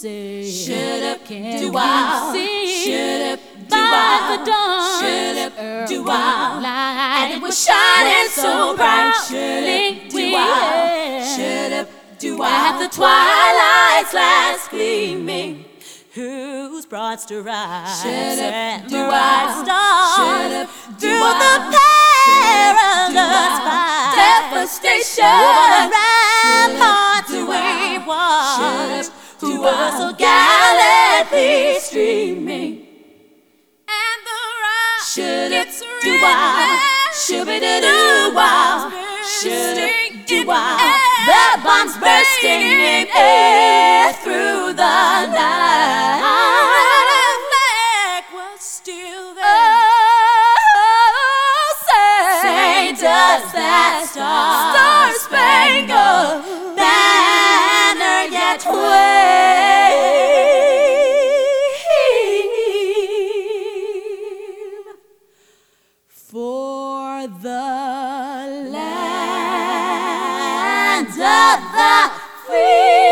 say, Can't do you I see by the dawn's do early I light, and it was shining so bright. Do I at the twilight's last gleaming, whose broad rise and bright stars through the perilous fight, devastation, ramparts we watched, who were so gallantly streaming, and the rockets the bombs bursting in air through the night. The flag was still there. Oh, say does that star-spangled banner yet wave? For the land of the free.